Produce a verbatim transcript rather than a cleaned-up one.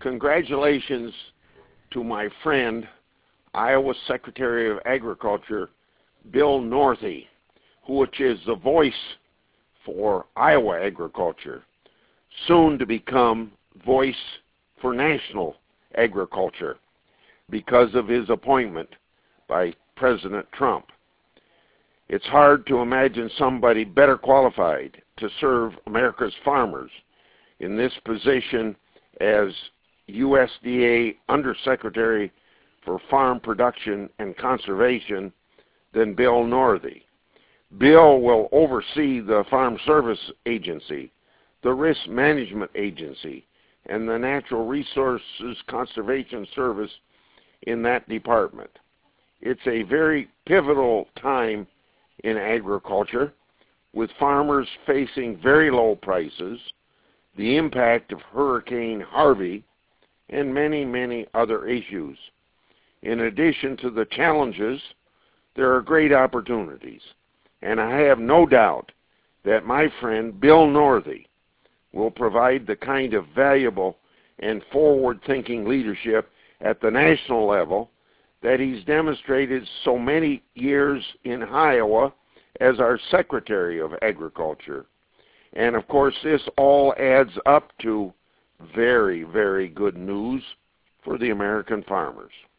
Congratulations to my friend, Iowa Secretary of Agriculture, Bill Northey, which is the voice for Iowa agriculture, soon to become voice for national agriculture because of his appointment by President Trump. It's hard to imagine somebody better qualified to serve America's farmers in this position as U S D A Undersecretary for Farm Production and Conservation than Bill Northey. Bill will oversee the Farm Service Agency, the Risk Management Agency, and the Natural Resources Conservation Service in that department. It's a very pivotal time in agriculture, with farmers facing very low prices, the impact of Hurricane Harvey, and many, many other issues. In addition to the challenges, there are great opportunities, and I have no doubt that my friend Bill Northey will provide the kind of valuable and forward-thinking leadership at the national level that he's demonstrated so many years in Iowa as our Secretary of Agriculture. And of course, this all adds up to very, very good news for the American farmers.